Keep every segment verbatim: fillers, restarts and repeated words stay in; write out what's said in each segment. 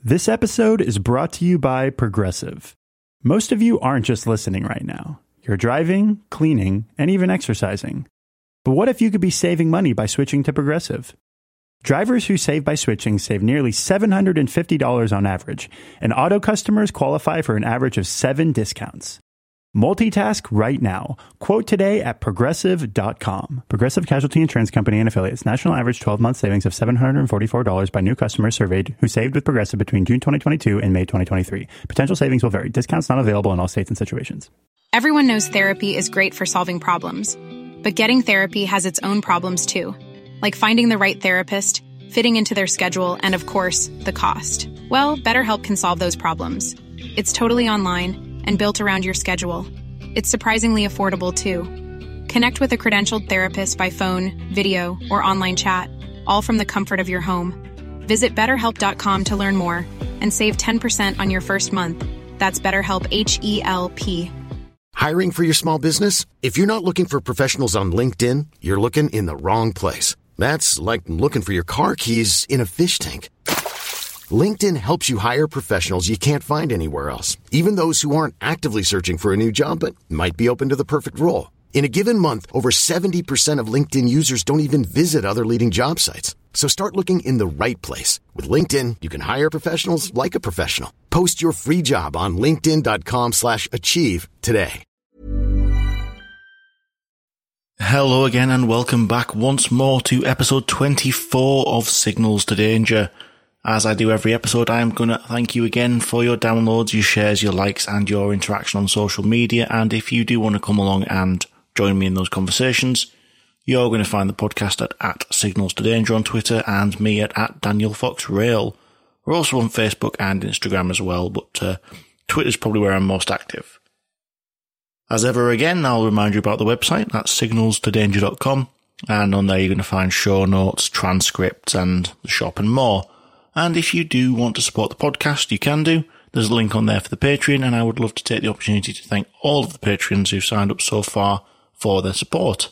This episode is brought to you by Progressive. Most of you aren't just listening right now. You're driving, cleaning, and even exercising. But what if you could be saving money by switching to Progressive? Drivers who save by switching save nearly seven hundred fifty dollars on average, and auto customers qualify for an average of seven discounts. Multitask right now. Quote today at progressive dot com. Progressive Casualty Insurance Company and Affiliates. National average twelve-month savings of seven hundred forty-four dollars by new customers surveyed who saved with Progressive between June twenty twenty-two and May twenty twenty-three. Potential savings will vary. Discounts not available in all states and situations. Everyone knows therapy is great for solving problems. But getting therapy has its own problems too. Like finding the right therapist, fitting into their schedule, and of course, the cost. Well, BetterHelp can solve those problems. It's totally online and built around your schedule. It's surprisingly affordable, too. Connect with a credentialed therapist by phone, video, or online chat, all from the comfort of your home. Visit better help dot com to learn more and save ten percent on your first month. That's BetterHelp, H E L P. Hiring for your small business? If you're not looking for professionals on LinkedIn, you're looking in the wrong place. That's like looking for your car keys in a fish tank. LinkedIn helps you hire professionals you can't find anywhere else, even those who aren't actively searching for a new job but might be open to the perfect role. In a given month, over seventy percent of LinkedIn users don't even visit other leading job sites. So start looking in the right place. With LinkedIn, you can hire professionals like a professional. Post your free job on linkedin dot com slash achieve today. Hello again and welcome back once more to episode twenty-four of Signals to Danger. As I do every episode, I am going to thank you again for your downloads, your shares, your likes, and your interaction on social media. And if you do want to come along and join me in those conversations, you're going to find the podcast at, at Signals to Danger on Twitter and me at, at Daniel Fox Rail. We're also on Facebook and Instagram as well, but uh, Twitter's probably where I'm most active. As ever again, I'll remind you about the website, that's signals to danger dot com, and on there you're going to find show notes, transcripts, and the shop and more. And if you do want to support the podcast, you can do. There's a link on there for the Patreon, and I would love to take the opportunity to thank all of the Patreons who've signed up so far for their support.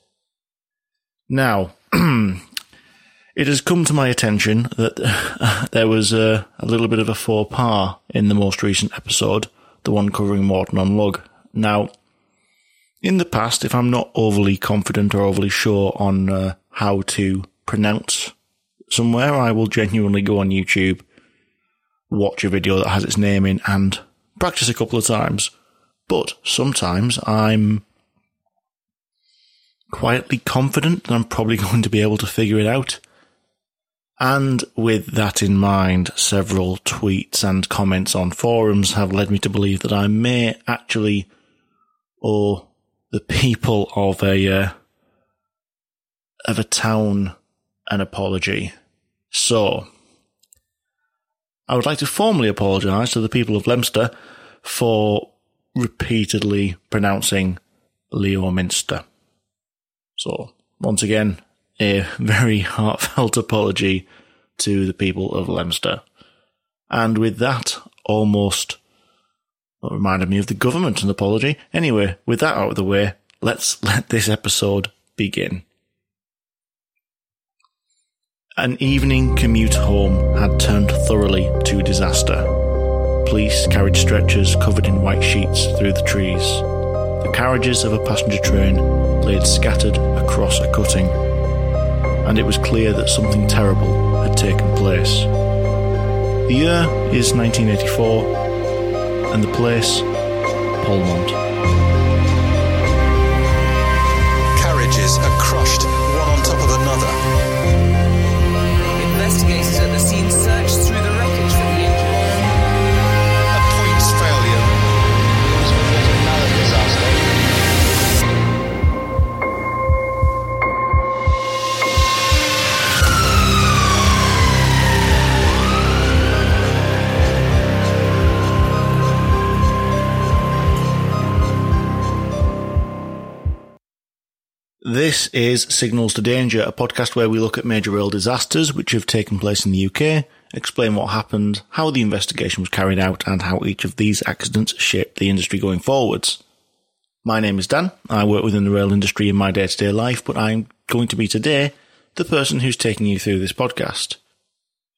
Now, it has come to my attention that uh, there was a, a little bit of a faux pas in the most recent episode, the one covering Morton on Lug. Now, in the past, if I'm not overly confident or overly sure on uh, how to pronounce somewhere, I will genuinely go on YouTube, watch a video that has its name in, and practice a couple of times. But sometimes I'm quietly confident that I'm probably going to be able to figure it out. And with that in mind, several tweets and comments on forums have led me to believe that I may actually owe the people of a uh, of a town an apology. So, I would like to formally apologise to the people of Leominster for repeatedly pronouncing Leominster. So, once again, a very heartfelt apology to the people of Leominster. And with that, almost well, reminded me of the government, an apology. Anyway, with that out of the way, let's let this episode begin. An evening commute home had turned thoroughly to disaster. Police carried stretchers covered in white sheets through the trees. The carriages of a passenger train laid scattered across a cutting, and it was clear that something terrible had taken place. The year is nineteen eighty-four, and the place, Polmont. Carriages are crushed, one on top of another. Investigators at the scene searched through the wreckage for the injured. A points failure. It was another disaster. This is Signals to Danger, a podcast where we look at major rail disasters which have taken place in the U K, explain what happened, how the investigation was carried out, and how each of these accidents shaped the industry going forwards. My name is Dan. I work within the rail industry in my day-to-day life, but I'm going to be today the person who's taking you through this podcast.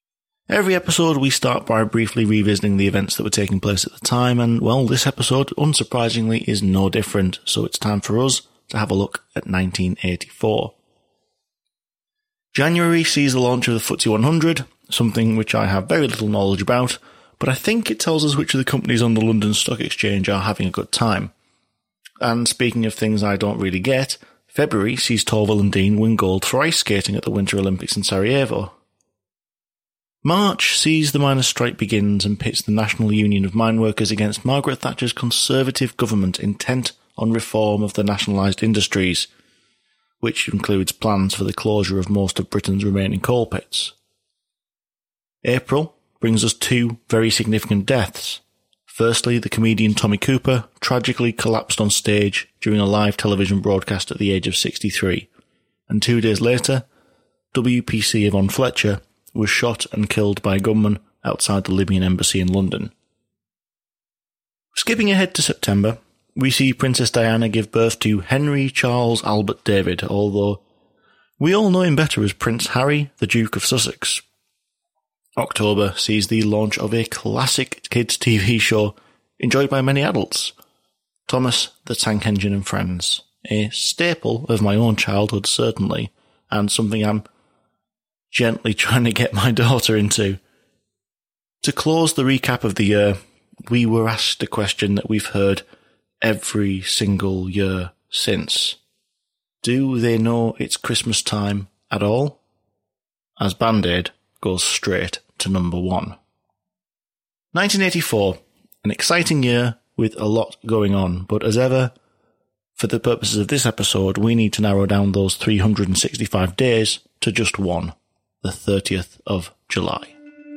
Every episode we start by briefly revisiting the events that were taking place at the time, and well, this episode, unsurprisingly, is no different, so it's time for us to have a look at nineteen eighty-four. January sees the launch of the F T S E one hundred, something which I have very little knowledge about, but I think it tells us which of the companies on the London Stock Exchange are having a good time. And speaking of things I don't really get, February sees Torvill and Dean win gold for ice skating at the Winter Olympics in Sarajevo. March sees the miners' strike begins and pits the National Union of Mine Workers against Margaret Thatcher's Conservative government intent on reform of the nationalised industries, which includes plans for the closure of most of Britain's remaining coal pits. April brings us two very significant deaths. Firstly, the comedian Tommy Cooper tragically collapsed on stage during a live television broadcast at the age of sixty-three, and two days later, W P C Yvonne Fletcher was shot and killed by a gunman outside the Libyan embassy in London. Skipping ahead to September, we see Princess Diana give birth to Henry Charles Albert David, although we all know him better as Prince Harry, the Duke of Sussex. October sees the launch of a classic kids' T V show enjoyed by many adults, Thomas the Tank Engine and Friends, a staple of my own childhood certainly, and something I'm gently trying to get my daughter into. To close the recap of the year, we were asked a question that we've heard every single year since. Do they know it's Christmas time at all? As Band-Aid goes straight to number one. nineteen eighty-four, an exciting year with a lot going on, but as ever, for the purposes of this episode, we need to narrow down those three hundred sixty-five days to just one, the thirtieth of July.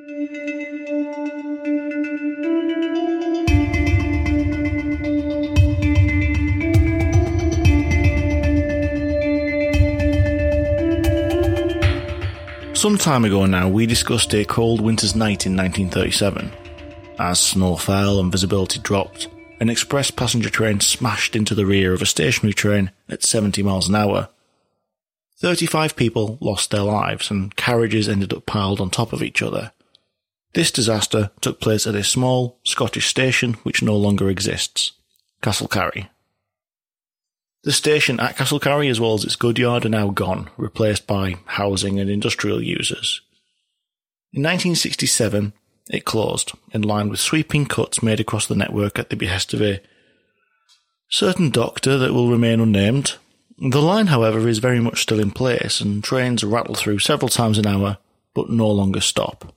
Some time ago now, we discussed a cold winter's night in nineteen thirty-seven. As snow fell and visibility dropped, an express passenger train smashed into the rear of a stationary train at seventy miles an hour. thirty-five people lost their lives and carriages ended up piled on top of each other. This disaster took place at a small Scottish station which no longer exists, Castlecarry. The station at Castlecarry as well as its goodyard are now gone, replaced by housing and industrial users. In nineteen sixty-seven, it closed, in line with sweeping cuts made across the network at the behest of a certain doctor that will remain unnamed. The line, however, is very much still in place, and trains rattle through several times an hour, but no longer stop.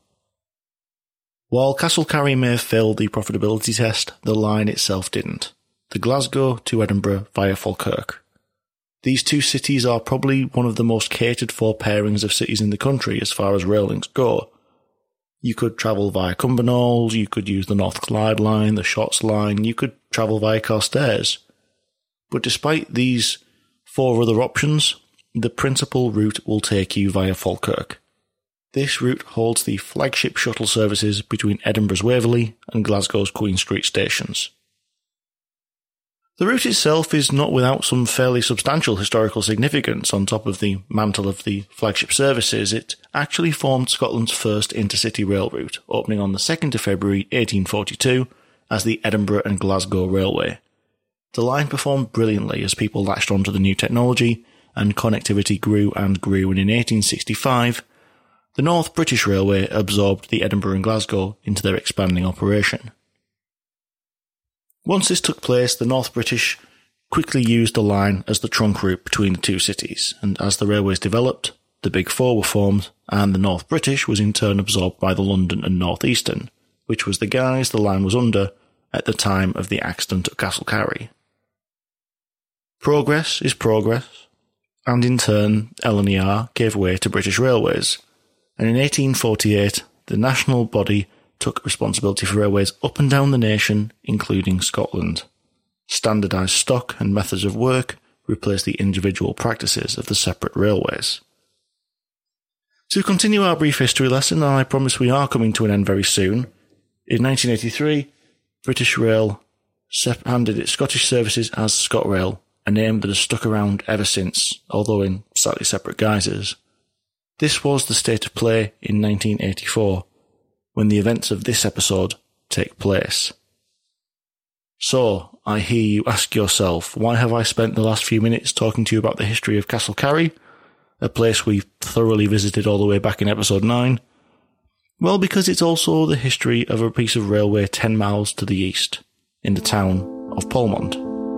While Castlecarry may have failed the profitability test, the line itself didn't. The Glasgow to Edinburgh via Falkirk. These two cities are probably one of the most catered for pairings of cities in the country as far as rail links go. You could travel via Cumbernauld, you could use the North Clyde line, the Shotts line, you could travel via Carstairs. But despite these four other options, the principal route will take you via Falkirk. This route holds the flagship shuttle services between Edinburgh's Waverley and Glasgow's Queen Street stations. The route itself is not without some fairly substantial historical significance. On top of the mantle of the flagship services, it actually formed Scotland's first intercity rail route, opening on the second of February eighteen forty-two as the Edinburgh and Glasgow Railway. The line performed brilliantly as people latched onto the new technology, and connectivity grew and grew, and in eighteen sixty-five, the North British Railway absorbed the Edinburgh and Glasgow into their expanding operation. Once this took place, the North British quickly used the line as the trunk route between the two cities, and as the railways developed, the Big Four were formed, and the North British was in turn absorbed by the London and North Eastern, which was the guise the line was under at the time of the accident at Castlecarry. Progress is progress, and in turn L N E R gave way to British Railways, and in eighteen forty-eight the national body took responsibility for railways up and down the nation, including Scotland. Standardised stock and methods of work replaced the individual practices of the separate railways. To continue our brief history lesson, and I promise we are coming to an end very soon, in nineteen eighty-three, British Rail handed its Scottish services as ScotRail, a name that has stuck around ever since, although in slightly separate guises. This was the state of play in nineteen eighty-four, when the events of this episode take place. So, I hear you ask yourself, why have I spent the last few minutes talking to you about the history of Castle Carry, a place we thoroughly visited all the way back in episode nine? Well, because it's also the history of a piece of railway ten miles to the east, in the town of Polmont.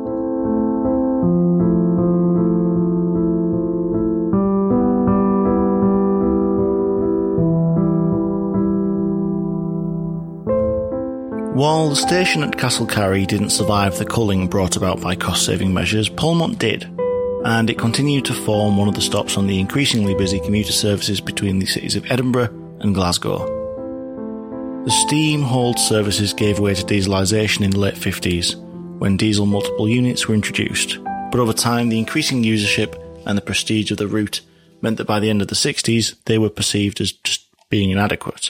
While the station at Castle Carry didn't survive the culling brought about by cost-saving measures, Polmont did, and it continued to form one of the stops on the increasingly busy commuter services between the cities of Edinburgh and Glasgow. The steam-hauled services gave way to dieselisation in the late fifties, when diesel multiple units were introduced, but over time the increasing usership and the prestige of the route meant that by the end of the sixties they were perceived as just being inadequate.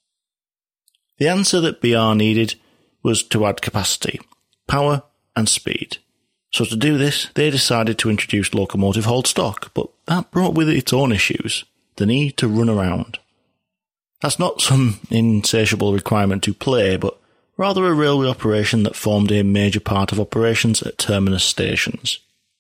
The answer that B R needed was to add capacity, power and speed. So to do this, they decided to introduce locomotive hauled stock, but that brought with it its own issues, the need to run around. That's not some insatiable requirement to play, but rather a railway operation that formed a major part of operations at terminus stations.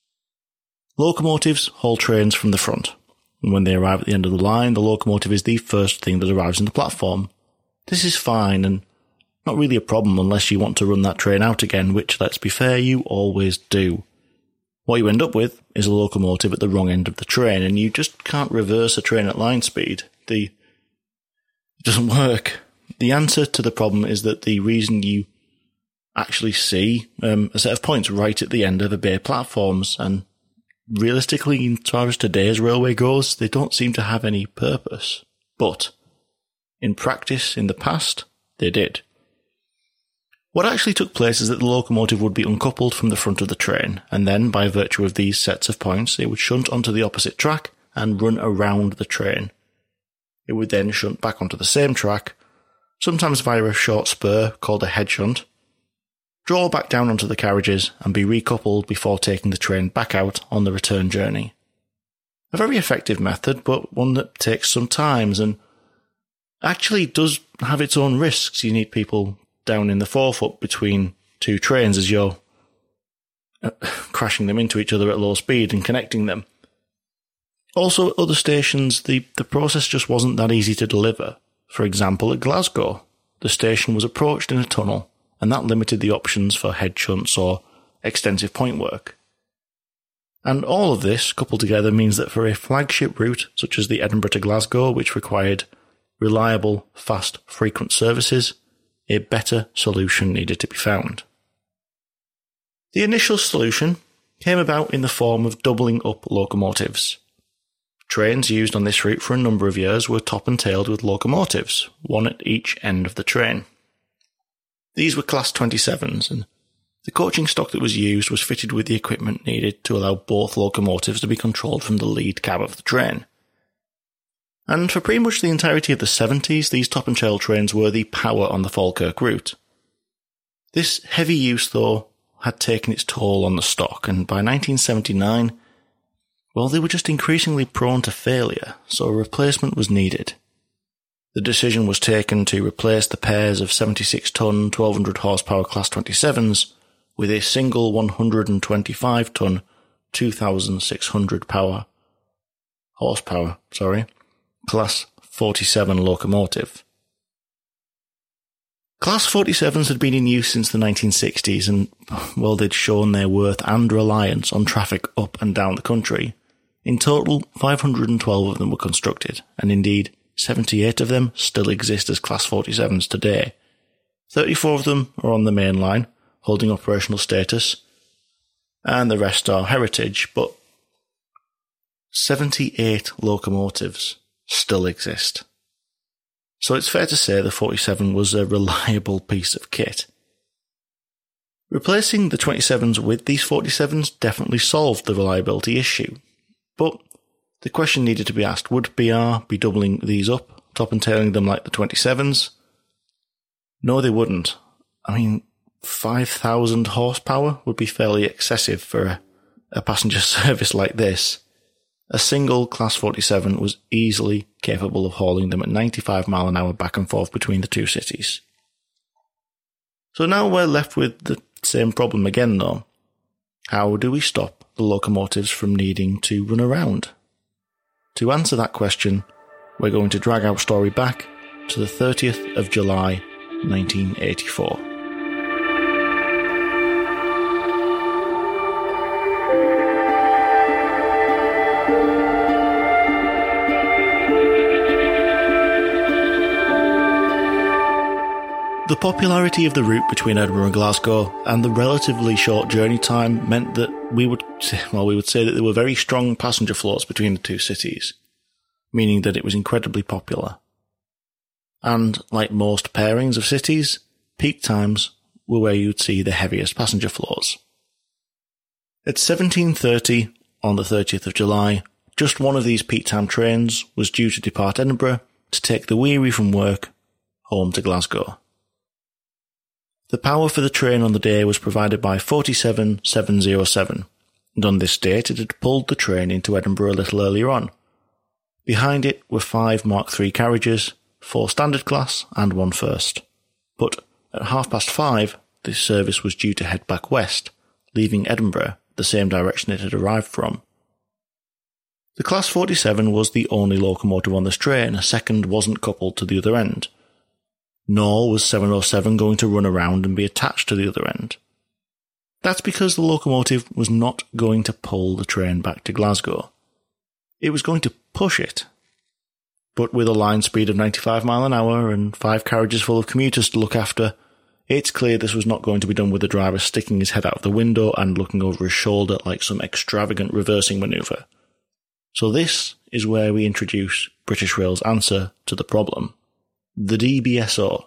Locomotives haul trains from the front, and when they arrive at the end of the line, the locomotive is the first thing that arrives in the platform. This is fine, and not really a problem unless you want to run that train out again, which, let's be fair, you always do. What you end up with is a locomotive at the wrong end of the train, and you just can't reverse a train at line speed. The It doesn't work. The answer to the problem is that the reason you actually see um, a set of points right at the end of a bay platforms, and realistically, as far as today's railway goes, they don't seem to have any purpose. But in practice, in the past, they did. What actually took place is that the locomotive would be uncoupled from the front of the train, and then, by virtue of these sets of points, it would shunt onto the opposite track and run around the train. It would then shunt back onto the same track, sometimes via a short spur called a head shunt, draw back down onto the carriages and be recoupled before taking the train back out on the return journey. A very effective method, but one that takes some time and actually does have its own risks. You need people down in the forefoot between two trains as you're uh, crashing them into each other at low speed and connecting them. Also, at other stations, the, the process just wasn't that easy to deliver. For example, at Glasgow, the station was approached in a tunnel, and that limited the options for head shunts or extensive point work. And all of this, coupled together, means that for a flagship route such as the Edinburgh to Glasgow, which required reliable, fast, frequent services, a better solution needed to be found. The initial solution came about in the form of doubling up locomotives. Trains used on this route for a number of years were top and tailed with locomotives, one at each end of the train. These were Class twenty-sevens, and the coaching stock that was used was fitted with the equipment needed to allow both locomotives to be controlled from the lead cab of the train. And for pretty much the entirety of the seventies, these top and tail trains were the power on the Falkirk route. This heavy use, though, had taken its toll on the stock, and by nineteen seventy-nine, well, they were just increasingly prone to failure, so a replacement was needed. The decision was taken to replace the pairs of seventy-six ton, twelve hundred horsepower Class twenty-sevens with a single one hundred twenty-five ton, two thousand six hundred power horsepower, sorry, Class forty-seven locomotive. Class forty-sevens had been in use since the nineteen sixties and, well, they'd shown their worth and reliance on traffic up and down the country. In total, five hundred twelve of them were constructed, and indeed, seventy-eight of them still exist as Class forty-sevens today. thirty-four of them are on the main line, holding operational status, and the rest are heritage, but seventy-eight locomotives still exist. So it's fair to say the forty-seven was a reliable piece of kit. Replacing the twenty-sevens with these forty-sevens definitely solved the reliability issue. But the question needed to be asked, would B R be doubling these up, top and tailing them like the twenty-sevens? No, they wouldn't. I mean, five thousand horsepower would be fairly excessive for a, a passenger service like this. A single Class forty-seven was easily capable of hauling them at ninety-five mile an hour back and forth between the two cities. So now we're left with the same problem again though. How do we stop the locomotives from needing to run around? To answer that question, we're going to drag our story back to the thirtieth of July, nineteen eighty-four. The popularity of the route between Edinburgh and Glasgow and the relatively short journey time meant that we would, well, we would say that there were very strong passenger flows between the two cities, meaning that it was incredibly popular. And like most pairings of cities, peak times were where you'd see the heaviest passenger flows. At seventeen thirty on the thirtieth of July, just one of these peak time trains was due to depart Edinburgh to take the weary from work home to Glasgow. The power for the train on the day was provided by forty-seven seven oh seven, and on this date it had pulled the train into Edinburgh a little earlier on. Behind it were five Mark three carriages, four standard class and one first. But at half past five, this service was due to head back west, leaving Edinburgh the same direction it had arrived from. The Class forty-seven was the only locomotive on this train, a second wasn't coupled to the other end. Nor was seven oh seven going to run around and be attached to the other end. That's because the locomotive was not going to pull the train back to Glasgow. It was going to push it. But with a line speed of ninety-five mile an hour and five carriages full of commuters to look after, it's clear this was not going to be done with the driver sticking his head out of the window and looking over his shoulder like some extravagant reversing manoeuvre. So this is where we introduce British Rail's answer to the problem. The D B S O.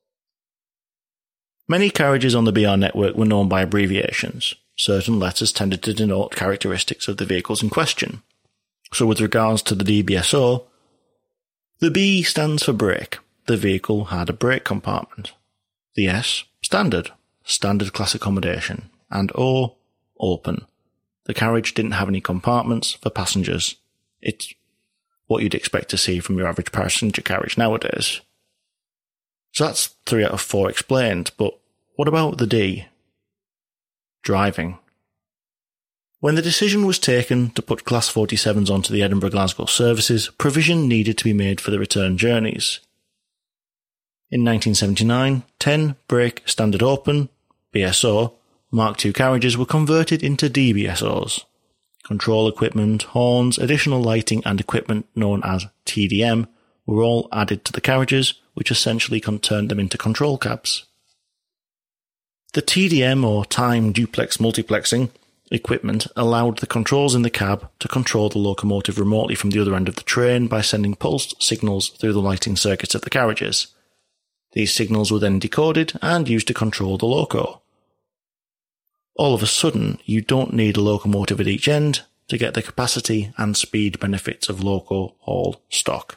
Many carriages on the B R network were known by abbreviations. Certain letters tended to denote characteristics of the vehicles in question. So with regards to the D B S O, the B stands for brake. The vehicle had a brake compartment. The S, standard, standard class accommodation. And O, open. The carriage didn't have any compartments for passengers. It's what you'd expect to see from your average passenger carriage nowadays. So that's three out of four explained, but what about the D? Driving. When the decision was taken to put Class forty-sevens onto the Edinburgh-Glasgow services, provision needed to be made for the return journeys. In nineteen seventy-nine, ten brake standard open, B S O, Mark two carriages were converted into D B S Os. Control equipment, horns, additional lighting and equipment known as T D M were all added to the carriages, which essentially turned them into control cabs. The T D M, or time duplex multiplexing, equipment allowed the controls in the cab to control the locomotive remotely from the other end of the train by sending pulsed signals through the lighting circuits of the carriages. These signals were then decoded and used to control the loco. All of a sudden, you don't need a locomotive at each end to get the capacity and speed benefits of loco haul stock.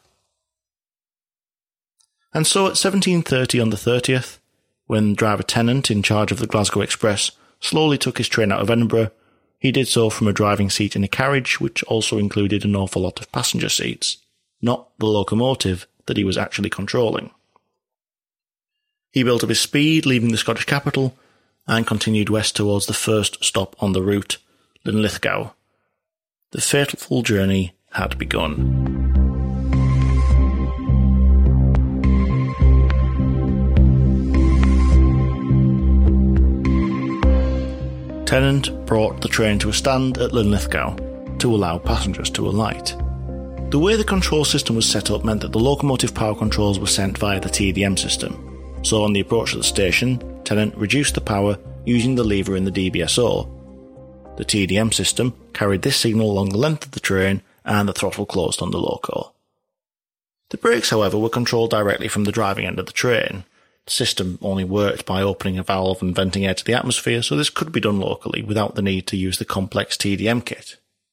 And so at seventeen thirty on the thirtieth, when driver Tennant in charge of the Glasgow Express slowly took his train out of Edinburgh, he did so from a driving seat in a carriage which also included an awful lot of passenger seats, not the locomotive that he was actually controlling. He built up his speed, leaving the Scottish capital, and continued west towards the first stop on the route, Linlithgow. The fateful journey had begun. Tennant brought the train to a stand at Linlithgow to allow passengers to alight. The way the control system was set up meant that the locomotive power controls were sent via the T D M system, so on the approach to the station, Tennant reduced the power using the lever in the D B S O. The T D M system carried this signal along the length of the train and the throttle closed on the loco. The brakes, however, were controlled directly from the driving end of the train. The system only worked by opening a valve and venting air to the atmosphere, so this could be done locally without the need to use the complex T D M kit.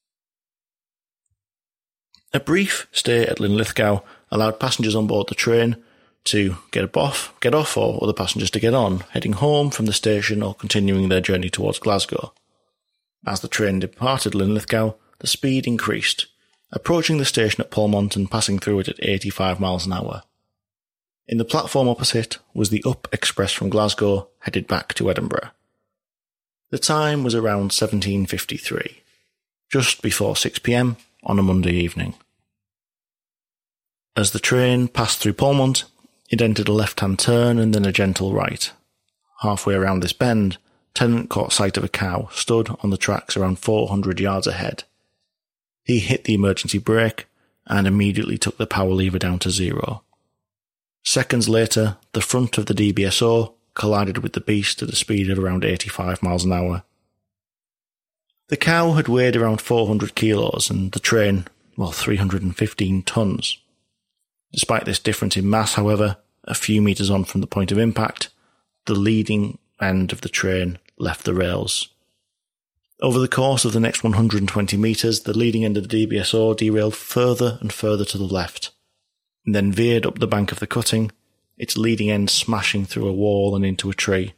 A brief stay at Linlithgow allowed passengers on board the train to get off, get off or other passengers to get on, heading home from the station or continuing their journey towards Glasgow. As the train departed Linlithgow, the speed increased, approaching the station at Polmont and passing through it at eighty-five miles an hour. In the platform opposite was the Up Express from Glasgow, headed back to Edinburgh. The time was around seventeen fifty-three, just before six p m on a Monday evening. As the train passed through Polmont, it entered a left-hand turn and then a gentle right. Halfway around this bend, Tennant caught sight of a cow stood on the tracks around four hundred yards ahead. He hit the emergency brake and immediately took the power lever down to zero. Seconds later, the front of the D B S O collided with the beast at a speed of around eighty-five miles an hour. The cow had weighed around four hundred kilos and the train, well, three hundred fifteen tons. Despite this difference in mass, however, a few metres on from the point of impact, the leading end of the train left the rails. Over the course of the next one hundred twenty metres, the leading end of the D B S O derailed further and further to the left, and then veered up the bank of the cutting, its leading end smashing through a wall and into a tree.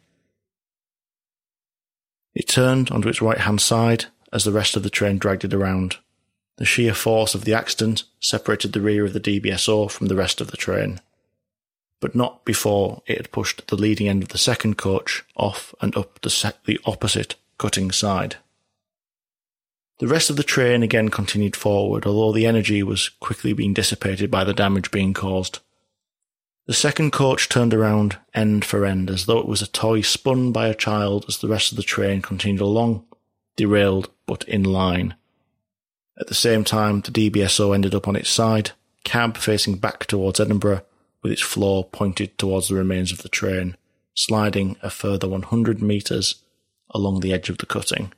It turned onto its right-hand side as the rest of the train dragged it around. The sheer force of the accident separated the rear of the D B S O from the rest of the train, but not before it had pushed the leading end of the second coach off and up the, se- the opposite cutting side. The rest of the train again continued forward, although the energy was quickly being dissipated by the damage being caused. The second coach turned around end for end as though it was a toy spun by a child as the rest of the train continued along, derailed but in line. At the same time, the D B S O ended up on its side, cab facing back towards Edinburgh, with its floor pointed towards the remains of the train, sliding a further one hundred metres along the edge of the cutting.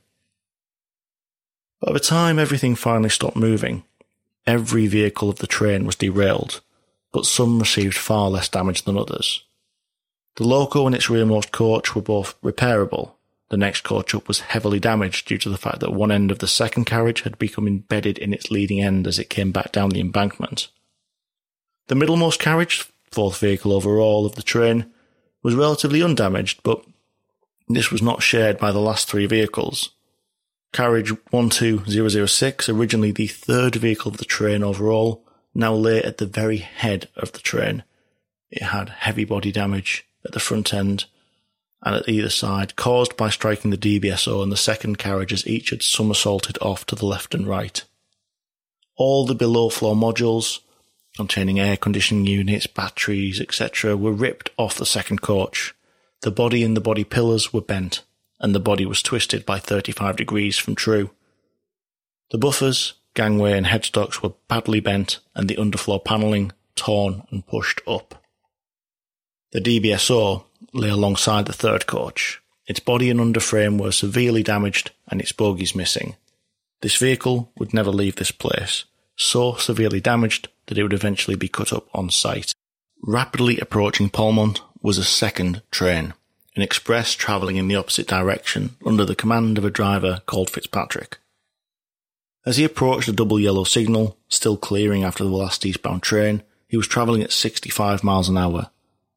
By the time everything finally stopped moving, every vehicle of the train was derailed, but some received far less damage than others. The loco and its rearmost coach were both repairable. The next coach up was heavily damaged due to the fact that one end of the second carriage had become embedded in its leading end as it came back down the embankment. The middlemost carriage, fourth vehicle overall of the train, was relatively undamaged, but this was not shared by the last three vehicles. Carriage one two zero zero six, originally the third vehicle of the train overall, now lay at the very head of the train. It had heavy body damage at the front end and at either side, caused by striking the D B S O and the second carriage as each had somersaulted off to the left and right. All the below-floor modules, containing air conditioning units, batteries, et cetera, were ripped off the second coach. The body and the body pillars were bent, and the body was twisted by thirty-five degrees from true. The buffers, gangway and headstocks were badly bent, and the underfloor panelling torn and pushed up. The D B S O lay alongside the third coach. Its body and underframe were severely damaged, and its bogies missing. This vehicle would never leave this place, so severely damaged that it would eventually be cut up on site. Rapidly approaching Polmont was a second train, an express travelling in the opposite direction under the command of a driver called Fitzpatrick. As he approached the double yellow signal, still clearing after the last eastbound train, he was travelling at sixty-five miles an hour.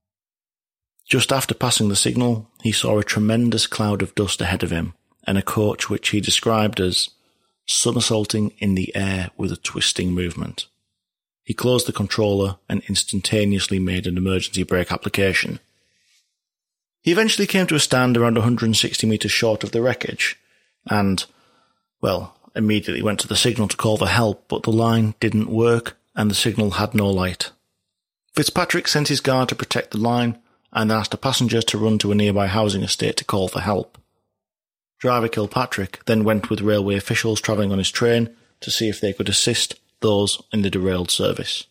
Just after passing the signal, he saw a tremendous cloud of dust ahead of him, and a coach which he described as somersaulting in the air with a twisting movement. He closed the controller and instantaneously made an emergency brake application. He eventually came to a stand around one hundred sixty metres short of the wreckage, and, well, immediately went to the signal to call for help, but the line didn't work and the signal had no light. Fitzpatrick sent his guard to protect the line and then asked a passenger to run to a nearby housing estate to call for help. Driver Kilpatrick then went with railway officials travelling on his train to see if they could assist those in the derailed service.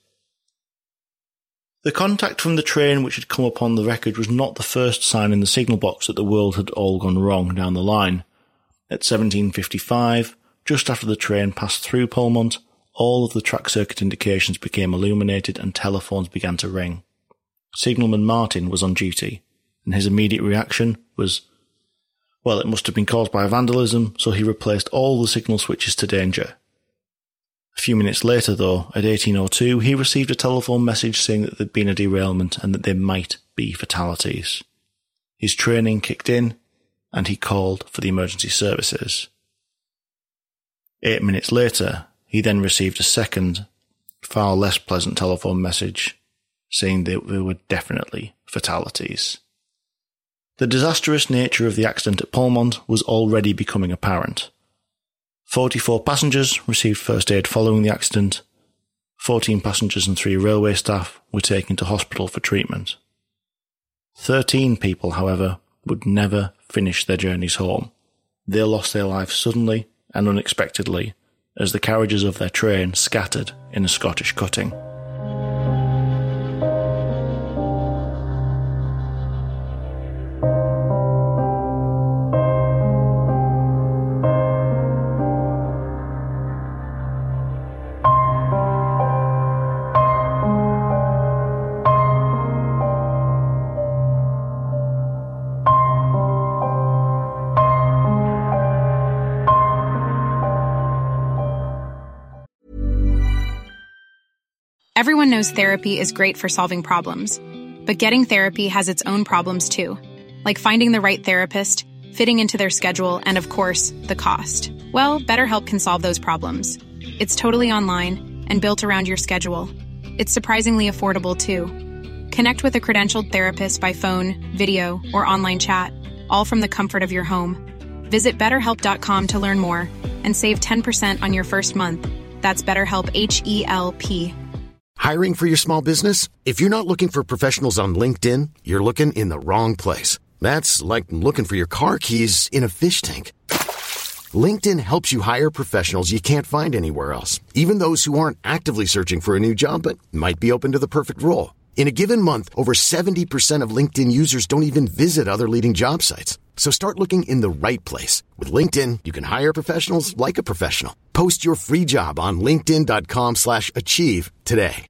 The contact from the train which had come upon the wreckage was not the first sign in the signal box that the world had all gone wrong down the line. At seventeen fifty-five, just after the train passed through Polmont, all of the track circuit indications became illuminated and telephones began to ring. Signalman Martin was on duty, and his immediate reaction was, well, it must have been caused by vandalism, so he replaced all the signal switches to danger. A few minutes later, though, at eighteen oh two, he received a telephone message saying that there'd been a derailment and that there might be fatalities. His training kicked in, and he called for the emergency services. Eight minutes later, he then received a second, far less pleasant telephone message saying that there were definitely fatalities. The disastrous nature of the accident at Polmont was already becoming apparent. forty-four passengers received first aid following the accident. fourteen passengers and three railway staff were taken to hospital for treatment. thirteen people, however, would never finish their journeys home. They lost their lives suddenly and unexpectedly as the carriages of their train scattered in a Scottish cutting. Everyone knows therapy is great for solving problems, but getting therapy has its own problems too, like finding the right therapist, fitting into their schedule, and of course, the cost. Well, BetterHelp can solve those problems. It's totally online and built around your schedule. It's surprisingly affordable too. Connect with a credentialed therapist by phone, video, or online chat, all from the comfort of your home. Visit better help dot com to learn more and save ten percent on your first month. That's BetterHelp, H E L P. Hiring for your small business? If you're not looking for professionals on LinkedIn, you're looking in the wrong place. That's like looking for your car keys in a fish tank. LinkedIn helps you hire professionals you can't find anywhere else, even those who aren't actively searching for a new job but might be open to the perfect role. In a given month, over seventy percent of LinkedIn users don't even visit other leading job sites. So start looking in the right place. With LinkedIn, you can hire professionals like a professional. Post your free job on linkedin dot com slash achieve today.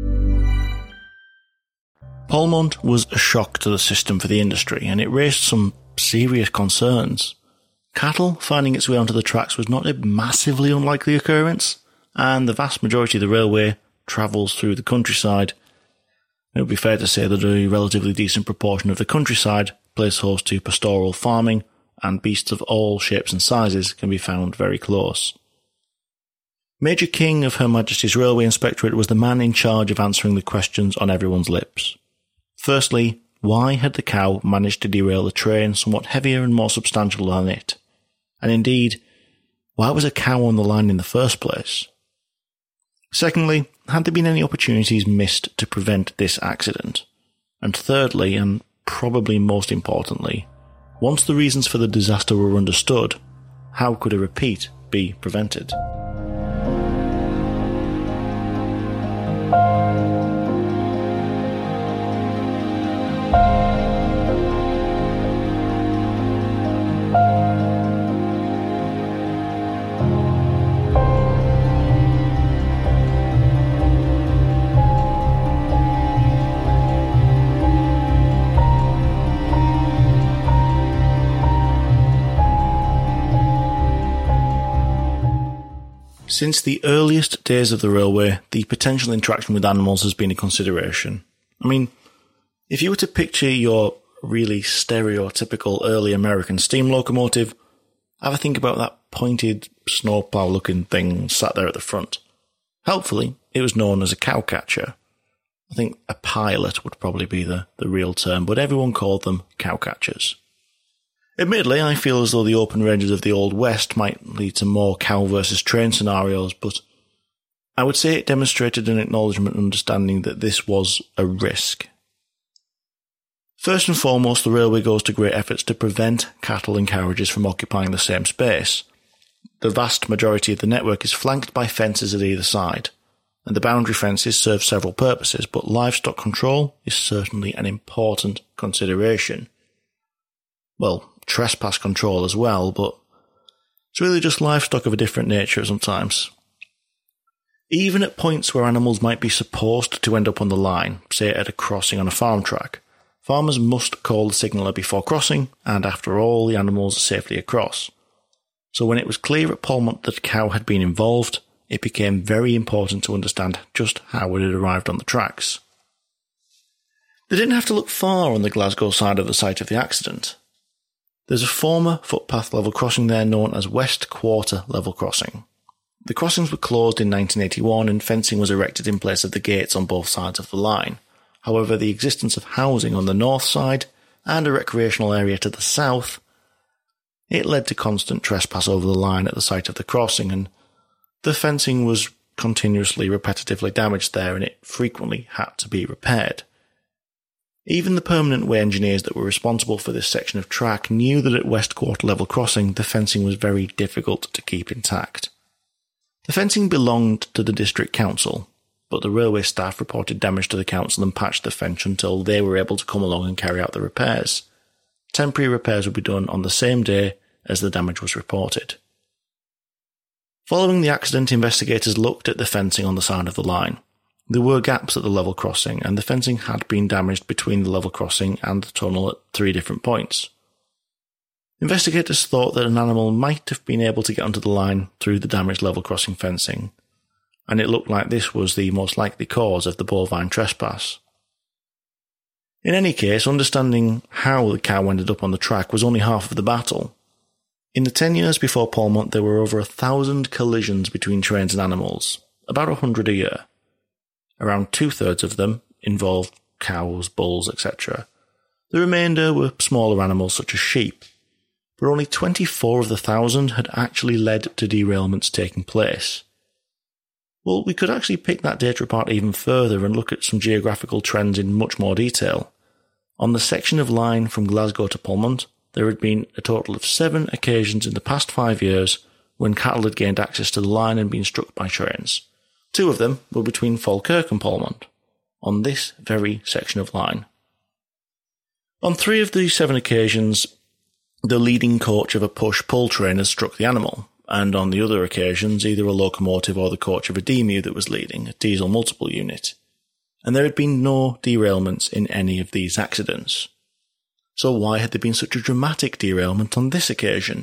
Polmont was a shock to the system for the industry, and it raised some serious concerns. Cattle finding its way onto the tracks was not a massively unlikely occurrence, and the vast majority of the railway travels through the countryside. It would be fair to say that a relatively decent proportion of the countryside plays host to pastoral farming, and beasts of all shapes and sizes can be found very close. Major King of Her Majesty's Railway Inspectorate was the man in charge of answering the questions on everyone's lips. Firstly, why had the cow managed to derail a train somewhat heavier and more substantial than it? And indeed, why was a cow on the line in the first place? Secondly, had there been any opportunities missed to prevent this accident? And thirdly, and probably most importantly, once the reasons for the disaster were understood, how could a repeat be prevented? Since the earliest days of the railway, the potential interaction with animals has been a consideration. I mean, if you were to picture your really stereotypical early American steam locomotive, have a think about that pointed snowplow-looking thing sat there at the front. Helpfully, it was known as a cowcatcher. I think a pilot would probably be the, the real term, but everyone called them cowcatchers. Admittedly, I feel as though the open ranges of the Old West might lead to more cow versus train scenarios, but I would say it demonstrated an acknowledgement and understanding that this was a risk. First and foremost, the railway goes to great efforts to prevent cattle and carriages from occupying the same space. The vast majority of the network is flanked by fences at either side, and the boundary fences serve several purposes, but livestock control is certainly an important consideration. Well, trespass control as well, but it's really just livestock of a different nature sometimes. Even at points where animals might be supposed to end up on the line, say at a crossing on a farm track, farmers must call the signaller before crossing, and after all, the animals are safely across. So when it was clear at Polmont that a cow had been involved, it became very important to understand just how it had arrived on the tracks. They didn't have to look far on the Glasgow side of the site of the accident. There's a former footpath level crossing there known as West Quarter Level Crossing. The crossings were closed in nineteen eighty-one and fencing was erected in place of the gates on both sides of the line. However, the existence of housing on the north side and a recreational area to the south, it led to constant trespass over the line at the site of the crossing, and the fencing was continuously repetitively damaged there and it frequently had to be repaired. Even the permanent way engineers that were responsible for this section of track knew that at West Quarter Level Crossing the fencing was very difficult to keep intact. The fencing belonged to the district council, but the railway staff reported damage to the council and patched the fence until they were able to come along and carry out the repairs. Temporary repairs would be done on the same day as the damage was reported. Following the accident, investigators looked at the fencing on the side of the line. There were gaps at the level crossing, and the fencing had been damaged between the level crossing and the tunnel at three different points. Investigators thought that an animal might have been able to get onto the line through the damaged level crossing fencing, and it looked like this was the most likely cause of the bovine trespass. In any case, understanding how the cow ended up on the track was only half of the battle. In the ten years before Polmont, there were over a thousand collisions between trains and animals, about a hundred a year. Around two-thirds of them involved cows, bulls, et cetera. The remainder were smaller animals such as sheep, but only twenty-four of the thousand had actually led to derailments taking place. Well, we could actually pick that data apart even further and look at some geographical trends in much more detail. On the section of line from Glasgow to Polmont, there had been a total of seven occasions in the past five years when cattle had gained access to the line and been struck by trains. Two of them were between Falkirk and Polmont, on this very section of line. On three of these seven occasions, the leading coach of a push-pull train had struck the animal, and on the other occasions either a locomotive or the coach of a D M U that was leading, a diesel multiple unit. And there had been no derailments in any of these accidents. So why had there been such a dramatic derailment on this occasion?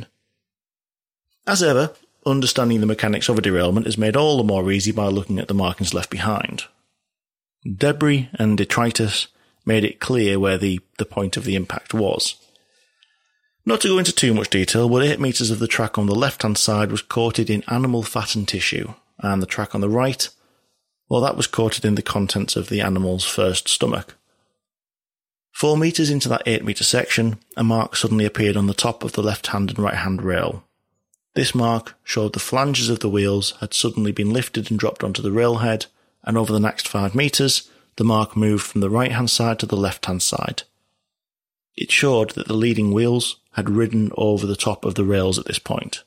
As ever, understanding the mechanics of a derailment is made all the more easy by looking at the markings left behind. Debris and detritus made it clear where the, the point of the impact was. Not to go into too much detail, but eight metres of the track on the left-hand side was coated in animal fat and tissue, and the track on the right, well, that was coated in the contents of the animal's first stomach. Four metres into that eight-metre section, a mark suddenly appeared on the top of the left-hand and right-hand rail. This mark showed the flanges of the wheels had suddenly been lifted and dropped onto the railhead, and over the next five metres, the mark moved from the right-hand side to the left-hand side. It showed that the leading wheels had ridden over the top of the rails at this point.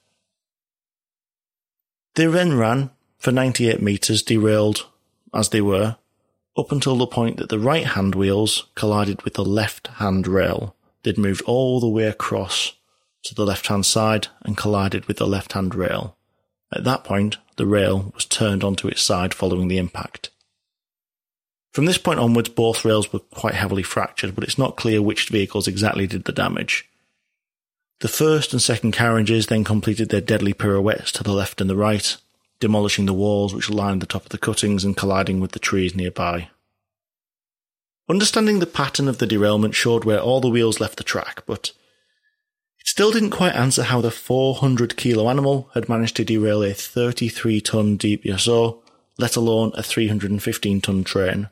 They then ran for ninety-eight metres, derailed as they were, up until the point that the right-hand wheels collided with the left-hand rail. They'd moved all the way across to the left-hand side and collided with the left-hand rail. At that point, the rail was turned onto its side following the impact. From this point onwards, both rails were quite heavily fractured, but it's not clear which vehicles exactly did the damage. The first and second carriages then completed their deadly pirouettes to the left and the right, demolishing the walls which lined the top of the cuttings and colliding with the trees nearby. Understanding the pattern of the derailment showed where all the wheels left the track, but it still didn't quite answer how the four hundred kilo animal had managed to derail a thirty-three ton D P S O, let alone a three hundred fifteen ton train.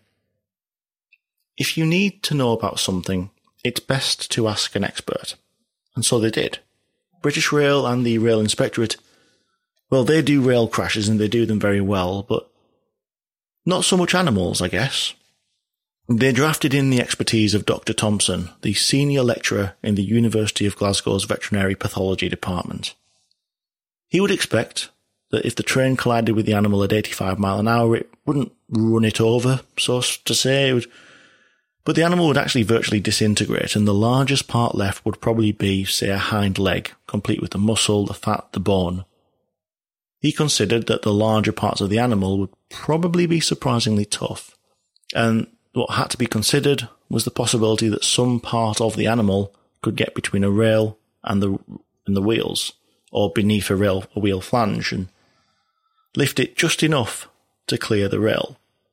If you need to know about something, it's best to ask an expert. And so they did. British Rail and the Rail Inspectorate, well, they do rail crashes and they do them very well, but not so much animals, I guess. They drafted in the expertise of Doctor Thompson, the senior lecturer in the University of Glasgow's Veterinary Pathology Department. He would expect that if the train collided with the animal at eighty-five mile an hour, it wouldn't run it over, so to say, it would, but the animal would actually virtually disintegrate, and the largest part left would probably be, say, a hind leg, complete with the muscle, the fat, the bone. He considered that the larger parts of the animal would probably be surprisingly tough, and what had to be considered was the possibility that some part of the animal could get between a rail and the and the wheels, or beneath a rail a wheel flange, and lift it just enough to clear the rail.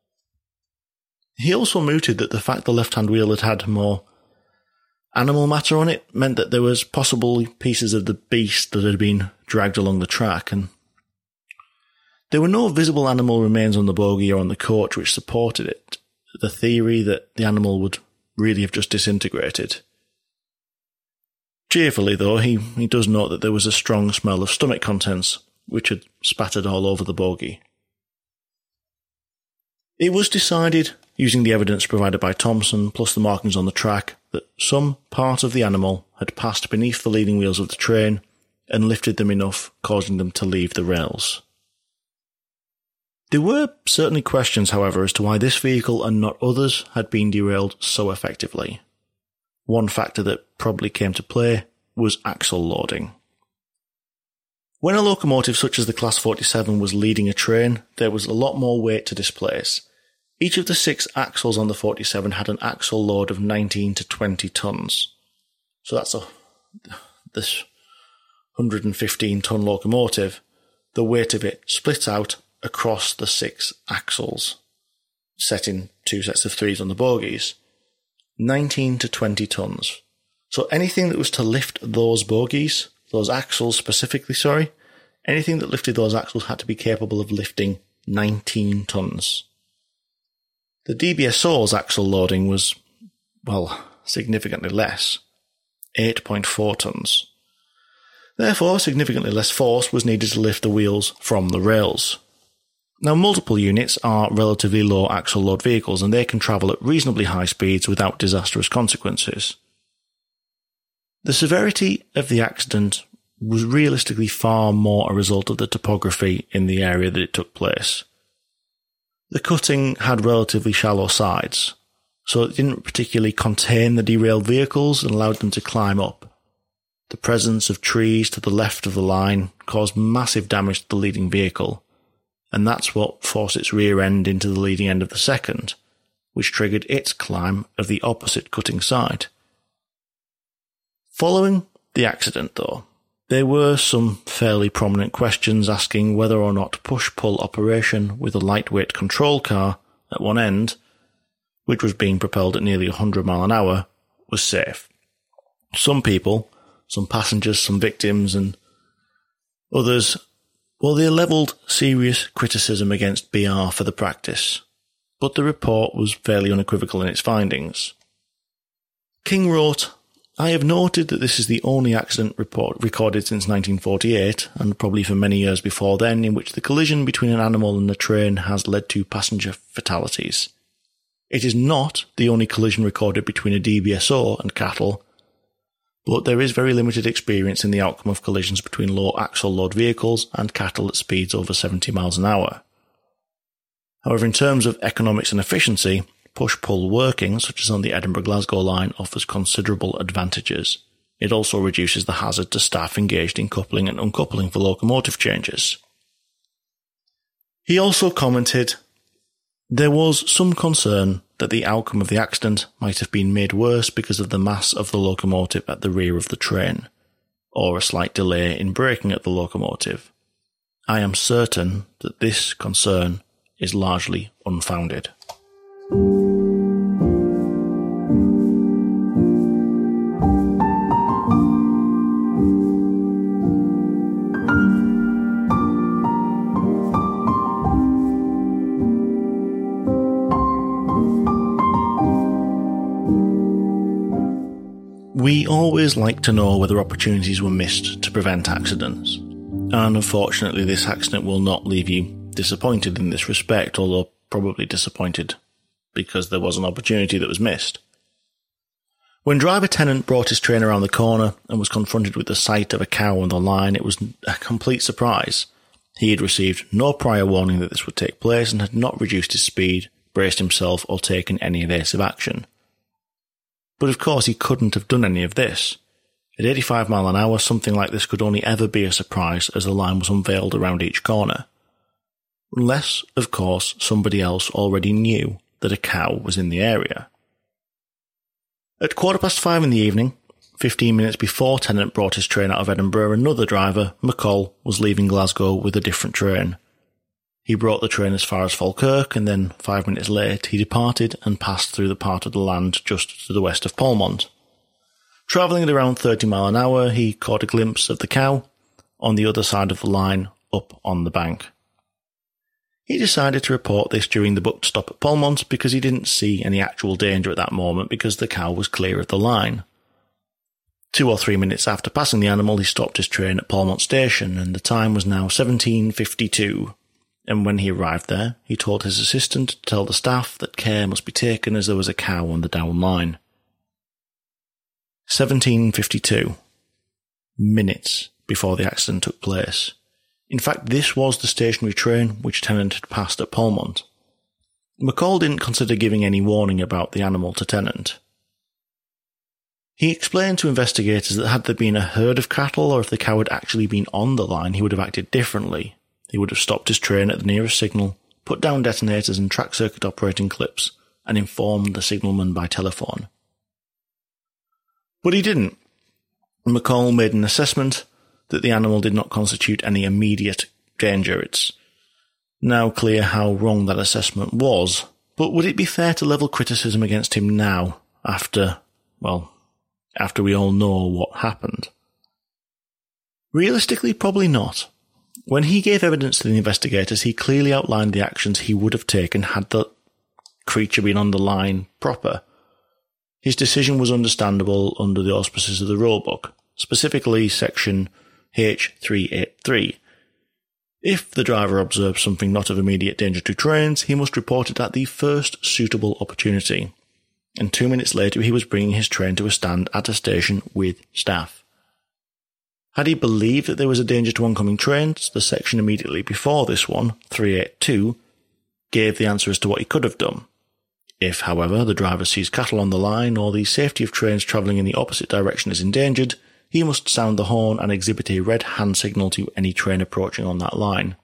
He also mooted that the fact the left-hand wheel had had more animal matter on it meant that there was possibly pieces of the beast that had been dragged along the track, and There were no visible animal remains on the bogie or on the coach which supported it, the theory that the animal would really have just disintegrated. Cheerfully, though, he, he does note that there was a strong smell of stomach contents, which had spattered all over the bogie. It was decided, using the evidence provided by Thompson, plus the markings on the track, that some part of the animal had passed beneath the leading wheels of the train and lifted them enough, causing them to leave the rails. There were certainly questions, however, as to why this vehicle and not others had been derailed so effectively. One factor that probably came to play was axle loading. When a locomotive such as the Class forty-seven was leading a train, there was a lot more weight to displace. Each of the six axles on the forty-seven had an axle load of nineteen to twenty tons. So that's a this one hundred fifteen ton locomotive. The weight of it split out across the six axles, setting two sets of threes on the bogies. nineteen to twenty tons. So anything that was to lift those bogies, those axles specifically, sorry, anything that lifted those axles had to be capable of lifting nineteen tons. The D B S O's axle loading was, well, significantly less, eight point four tons. Therefore, significantly less force was needed to lift the wheels from the rails. Now, multiple units are relatively low axle load vehicles, and they can travel at reasonably high speeds without disastrous consequences. The severity of the accident was realistically far more a result of the topography in the area that it took place. The cutting had relatively shallow sides, so it didn't particularly contain the derailed vehicles and allowed them to climb up. The presence of trees to the left of the line caused massive damage to the leading vehicle, and that's what forced its rear end into the leading end of the second, which triggered its climb of the opposite cutting side. Following the accident, though, there were some fairly prominent questions asking whether or not push-pull operation with a lightweight control car at one end, which was being propelled at nearly one hundred miles an hour, was safe. Some people, some passengers, some victims, and others, well, they levelled serious criticism against B R for the practice, but the report was fairly unequivocal in its findings. King wrote, "I have noted that this is the only accident report recorded since nineteen forty-eight, and probably for many years before then, in which the collision between an animal and a train has led to passenger fatalities. It is not the only collision recorded between a D B S O and cattle, but there is very limited experience in the outcome of collisions between low axle load vehicles and cattle at speeds over seventy miles an hour. However, in terms of economics and efficiency, push-pull working, such as on the Edinburgh-Glasgow line, offers considerable advantages. It also reduces the hazard to staff engaged in coupling and uncoupling for locomotive changes." He also commented, "There was some concern that the outcome of the accident might have been made worse because of the mass of the locomotive at the rear of the train, or a slight delay in braking at the locomotive. I am certain that this concern is largely unfounded." We always like to know whether opportunities were missed to prevent accidents, and unfortunately this accident will not leave you disappointed in this respect, although probably disappointed because there was an opportunity that was missed. When driver Tennant brought his train around the corner and was confronted with the sight of a cow on the line, it was a complete surprise. He had received no prior warning that this would take place and had not reduced his speed, braced himself, or taken any evasive action. But of course he couldn't have done any of this. At eighty-five miles an hour, something like this could only ever be a surprise as the line was unveiled around each corner. Unless, of course, somebody else already knew that a cow was in the area. At quarter past five in the evening, fifteen minutes before Tennant brought his train out of Edinburgh, another driver, McCall, was leaving Glasgow with a different train. He brought the train as far as Falkirk, and then, five minutes late, he departed and passed through the part of the land just to the west of Polmont. Travelling at around thirty miles an hour, he caught a glimpse of the cow on the other side of the line, up on the bank. He decided to report this during the booked stop at Polmont because he didn't see any actual danger at that moment because the cow was clear of the line. Two or three minutes after passing the animal, he stopped his train at Polmont Station, and the time was now seventeen fifty-two. And when he arrived there, he told his assistant to tell the staff that care must be taken as there was a cow on the down line. seventeen fifty-two. Minutes before the accident took place. In fact, this was the stationary train which Tennant had passed at Polmont. McCall didn't consider giving any warning about the animal to Tennant. He explained to investigators that had there been a herd of cattle or if the cow had actually been on the line, he would have acted differently. He would have stopped his train at the nearest signal, put down detonators and track circuit operating clips, and informed the signalman by telephone. But he didn't. McCall made an assessment that the animal did not constitute any immediate danger. It's now clear how wrong that assessment was, but would it be fair to level criticism against him now, after, well, after we all know what happened? Realistically, probably not. When he gave evidence to the investigators, he clearly outlined the actions he would have taken had the creature been on the line proper. His decision was understandable under the auspices of the rulebook, specifically section H three eighty-three. If the driver observes something not of immediate danger to trains, he must report it at the first suitable opportunity. And two minutes later he was bringing his train to a stand at a station with staff. Had he believed that there was a danger to oncoming trains, the section immediately before this one, three eighty-two, gave the answer as to what he could have done. If, however, the driver sees cattle on the line or the safety of trains travelling in the opposite direction is endangered, he must sound the horn and exhibit a red hand signal to any train approaching on that line.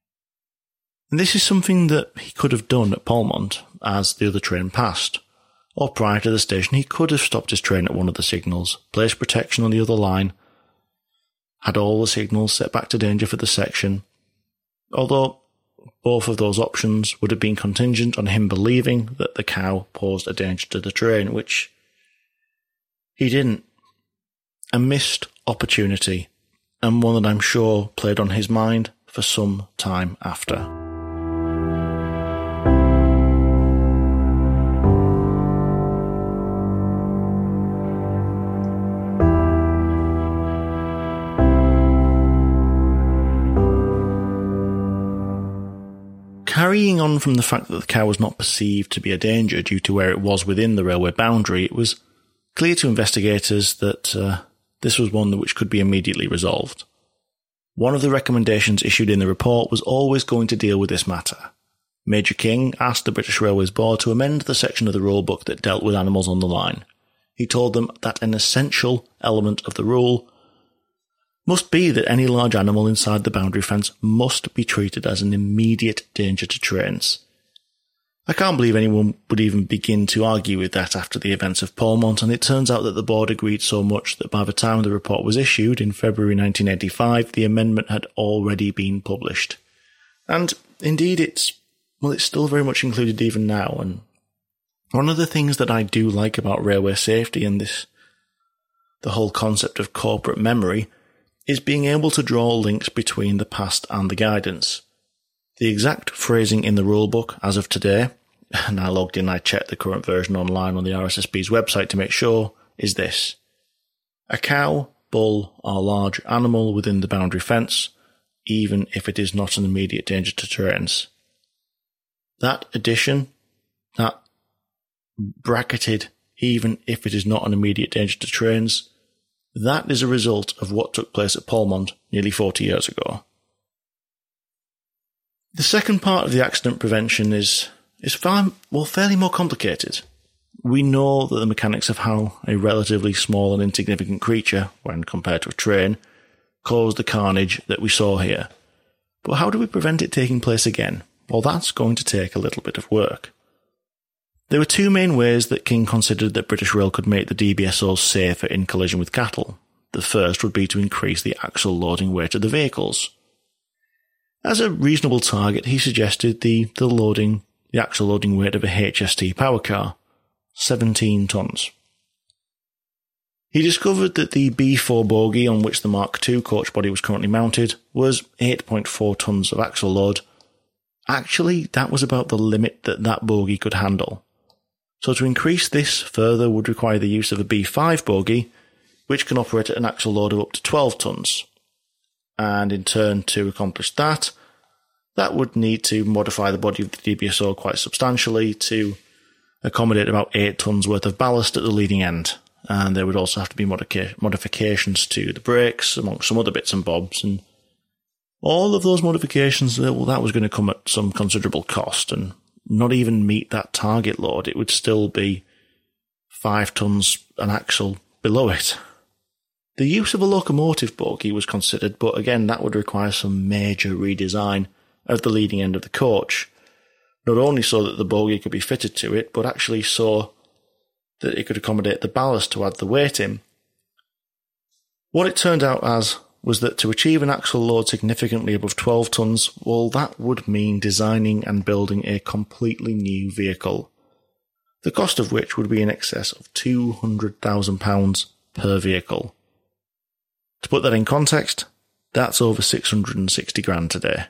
And this is something that he could have done at Polmont as the other train passed. Or prior to the station, he could have stopped his train at one of the signals, placed protection on the other line, had all the signals set back to danger for the section, although both of those options would have been contingent on him believing that the cow posed a danger to the train, which he didn't. A missed opportunity, and one that I'm sure played on his mind for some time after. Carrying on from the fact that the cow was not perceived to be a danger due to where it was within the railway boundary, it was clear to investigators that uh, this was one which could be immediately resolved. One of the recommendations issued in the report was always going to deal with this matter. Major King asked the British Railways Board to amend the section of the rulebook that dealt with animals on the line. He told them that an essential element of the rule must be that any large animal inside the boundary fence must be treated as an immediate danger to trains. I can't believe anyone would even begin to argue with that after the events of Polmont, and it turns out that the board agreed so much that by the time the report was issued in February nineteen eighty-five, the amendment had already been published. And indeed it's, well, it's still very much included even now, and one of the things that I do like about railway safety and this, the whole concept of corporate memory, is being able to draw links between the past and the guidance. The exact phrasing in the rulebook as of today, and I logged in, I checked the current version online on the R S S B's website to make sure, is this: a cow, bull, or large animal within the boundary fence, even if it is not an immediate danger to trains. That addition, that bracketed, even if it is not an immediate danger to trains, that is a result of what took place at Polmont nearly forty years ago. The second part of the accident prevention is is far, well, fairly more complicated. We know that the mechanics of how a relatively small and insignificant creature, when compared to a train, caused the carnage that we saw here. But how do we prevent it taking place again? Well, that's going to take a little bit of work. There were two main ways that King considered that British Rail could make the D B S Os safer in collision with cattle. The first would be to increase the axle loading weight of the vehicles. As a reasonable target, he suggested the, the loading, the axle loading weight of a H S T power car, seventeen tonnes. He discovered that the B four bogie on which the Mark two coach body was currently mounted was eight point four tonnes of axle load, actually that was about the limit that that bogie could handle. So to increase this further would require the use of a B five bogie, which can operate at an axle load of up to twelve tonnes. And in turn, to accomplish that, that would need to modify the body of the D B S O quite substantially to accommodate about eight tonnes worth of ballast at the leading end. And there would also have to be modica- modifications to the brakes, amongst some other bits and bobs. And all of those modifications, well, that was going to come at some considerable cost and not even meet that target load. It would still be five tonnes an axle below it. The use of a locomotive bogie was considered, but again, that would require some major redesign of the leading end of the coach. Not only so that the bogie could be fitted to it, but actually so that it could accommodate the ballast to add the weight in. What it turned out as was that to achieve an axle load significantly above twelve tonnes, well, that would mean designing and building a completely new vehicle, the cost of which would be in excess of two hundred thousand pounds per vehicle. To put that in context, that's over six hundred sixty grand today.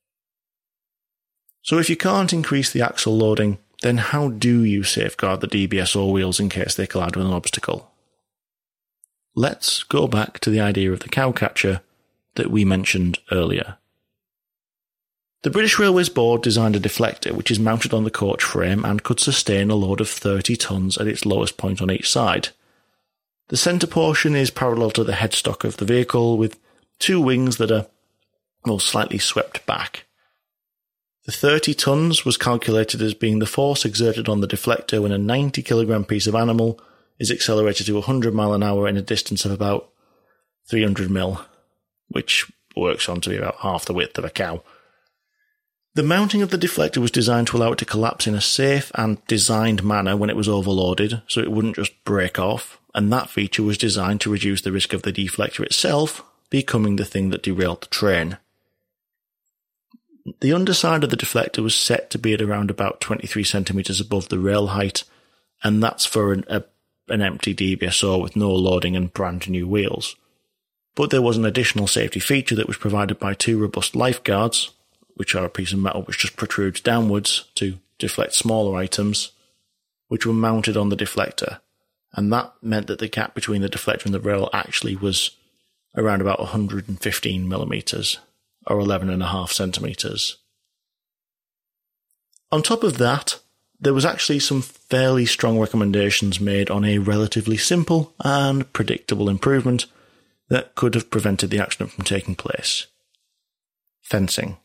So if you can't increase the axle loading, then how do you safeguard the D B S O wheels in case they collide with an obstacle? Let's go back to the idea of the cowcatcher that we mentioned earlier. The British Railways Board designed a deflector which is mounted on the coach frame and could sustain a load of thirty tonnes at its lowest point on each side. The centre portion is parallel to the headstock of the vehicle with two wings that are, well, slightly swept back. The thirty tonnes was calculated as being the force exerted on the deflector when a ninety kilogram piece of animal is accelerated to one hundred mile an hour in a distance of about three hundred mil, which works on to be about half the width of a cow. The mounting of the deflector was designed to allow it to collapse in a safe and designed manner when it was overloaded, so it wouldn't just break off, and that feature was designed to reduce the risk of the deflector itself becoming the thing that derailed the train. The underside of the deflector was set to be at around about twenty-three centimetres above the rail height, and that's for an, a, an empty D B S O with no loading and brand new wheels. But there was an additional safety feature that was provided by two robust lifeguards, which are a piece of metal which just protrudes downwards to deflect smaller items, which were mounted on the deflector, and that meant that the gap between the deflector and the rail actually was around about one hundred fifteen millimetres. Or eleven and a half centimetres. On top of that, there was actually some fairly strong recommendations made on a relatively simple and predictable improvement that could have prevented the accident from taking place. Fencing.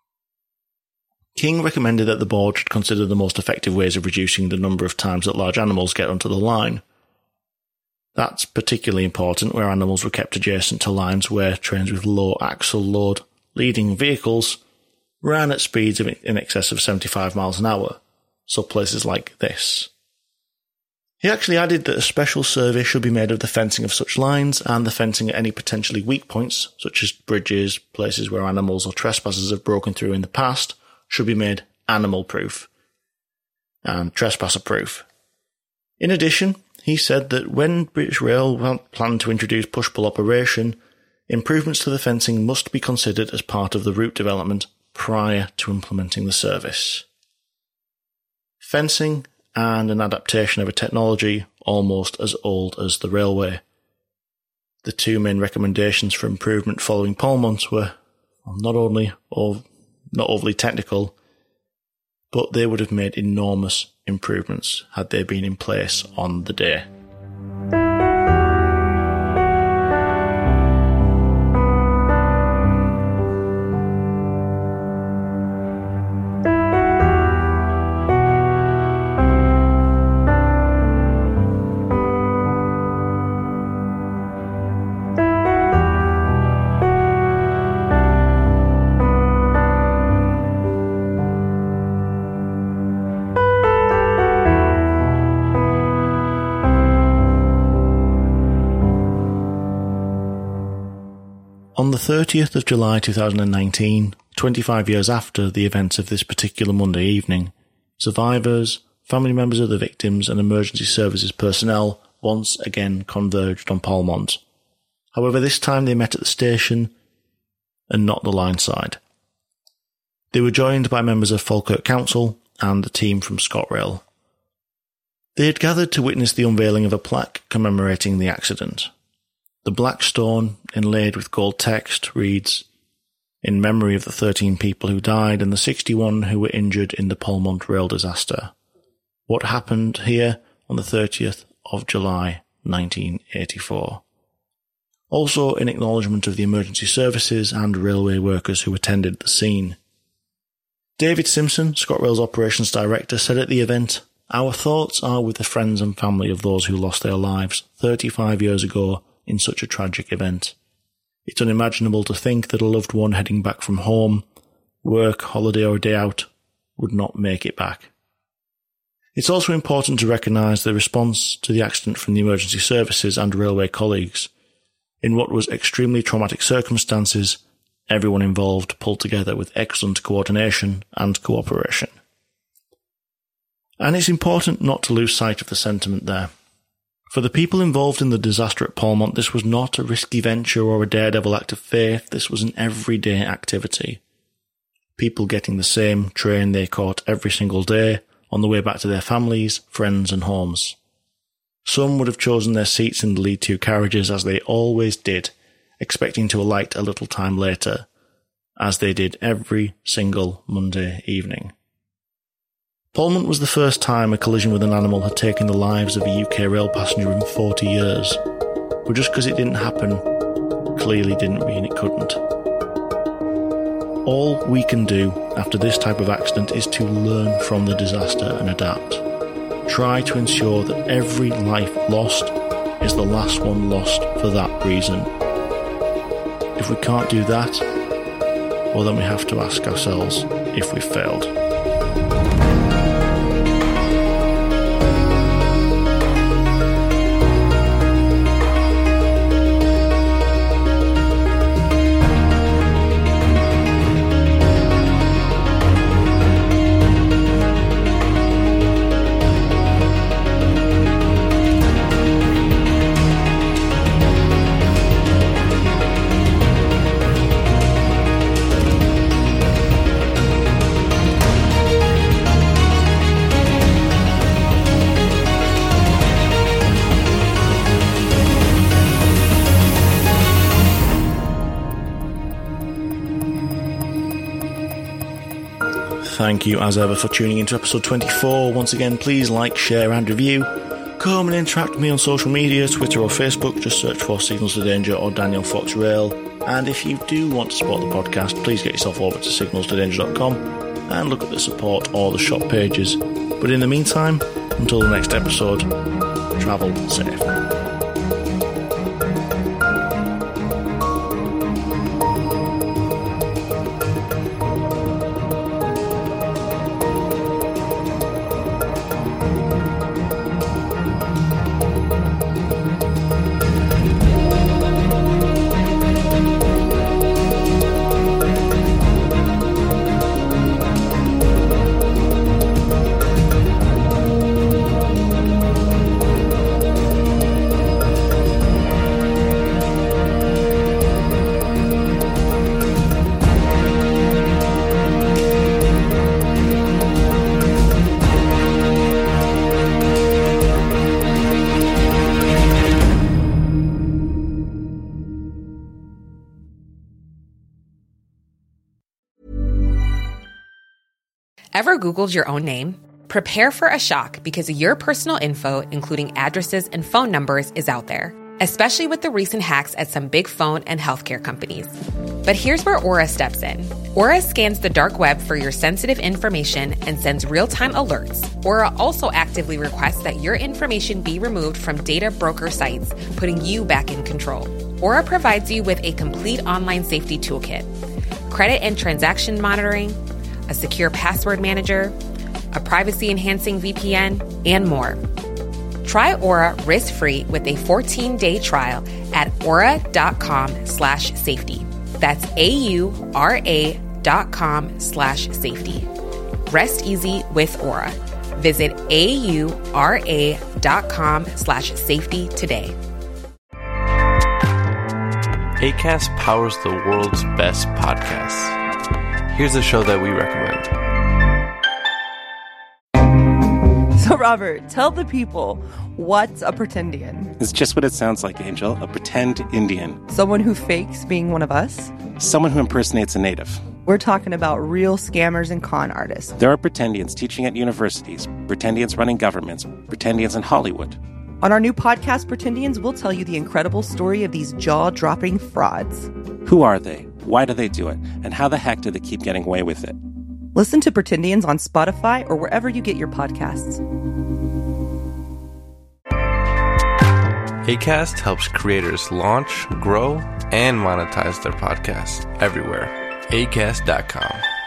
King recommended that the board should consider the most effective ways of reducing the number of times that large animals get onto the line. That's particularly important where animals were kept adjacent to lines where trains with low axle load leading vehicles ran at speeds of in excess of seventy-five miles an hour, so places like this. He actually added that a special survey should be made of the fencing of such lines and the fencing at any potentially weak points, such as bridges, places where animals or trespassers have broken through in the past, should be made animal-proof and trespasser-proof. In addition, he said that when British Rail planned to introduce push-pull operation, improvements to the fencing must be considered as part of the route development prior to implementing the service. Fencing and an adaptation of a technology almost as old as the railway. The two main recommendations for improvement following Polmont were not only ov- not overly technical, but they would have made enormous improvements had they been in place on the day. On the thirtieth of July two thousand nineteen, twenty-five years after the events of this particular Monday evening, survivors, family members of the victims and emergency services personnel once again converged on Polmont. However, this time they met at the station and not the line side. They were joined by members of Falkirk Council and the team from ScotRail. They had gathered to witness the unveiling of a plaque commemorating the accident. The black stone, inlaid with gold text, reads, "In memory of the thirteen people who died and the sixty-one who were injured in the Polmont rail disaster. What happened here on the thirtieth of July, nineteen eighty-four. Also in acknowledgement of the emergency services and railway workers who attended the scene." David Simpson, ScotRail's operations director, said at the event, "Our thoughts are with the friends and family of those who lost their lives thirty-five years ago in such a tragic event. It's unimaginable to think that a loved one heading back from home, work, holiday or a day out would not make it back." It's also important to recognise the response to the accident from the emergency services and railway colleagues. In what was extremely traumatic circumstances, everyone involved pulled together with excellent coordination and cooperation. And it's important not to lose sight of the sentiment there. For the people involved in the disaster at Polmont, this was not a risky venture or a daredevil act of faith, this was an everyday activity. People getting the same train they caught every single day on the way back to their families, friends and homes. Some would have chosen their seats in the lead two carriages as they always did, expecting to alight a little time later, as they did every single Monday evening. Polmont was the first time a collision with an animal had taken the lives of a U K rail passenger in forty years. But just because it didn't happen, clearly didn't mean it couldn't. All we can do after this type of accident is to learn from the disaster and adapt. Try to ensure that every life lost is the last one lost for that reason. If we can't do that, well then we have to ask ourselves if we've failed. Thank you as ever for tuning into episode twenty-four. Once again, please like, share and review. Come and interact with me on social media, Twitter or Facebook. Just search for Signals to Danger or Daniel Fox Rail. And if you do want to support the podcast, please get yourself over to signals to danger dot com and look at the support or the shop pages. But in the meantime, until the next episode, travel safe. Ever Googled your own name? Prepare for a shock because your personal info, including addresses and phone numbers, is out there, especially with the recent hacks at some big phone and healthcare companies. But here's where Aura steps in. Aura scans the dark web for your sensitive information and sends real-time alerts. Aura also actively requests that your information be removed from data broker sites, putting you back in control. Aura provides you with a complete online safety toolkit, credit and transaction monitoring, a secure password manager, a privacy-enhancing V P N, and more. Try Aura risk-free with a fourteen-day trial at aura.com slash safety. That's A-U-R-A dot com slash safety. Rest easy with Aura. Visit A-U-R-A dot com slash safety today. Acast powers the world's best podcasts. here's a show that we recommend. So, Robert, tell the people, what's a pretendian? It's just what it sounds like, Angel. A pretend Indian. Someone who fakes being one of us? Someone who impersonates a native. We're talking about real scammers and con artists. There are pretendians teaching at universities, pretendians running governments, pretendians in Hollywood. On our new podcast, Pretendians, we'll tell you the incredible story of these jaw-dropping frauds. Who are they? Why do they do it? And how the heck do they keep getting away with it? Listen to Pretendians on Spotify or wherever you get your podcasts. Acast helps creators launch, grow, and monetize their podcasts everywhere. Acast dot com.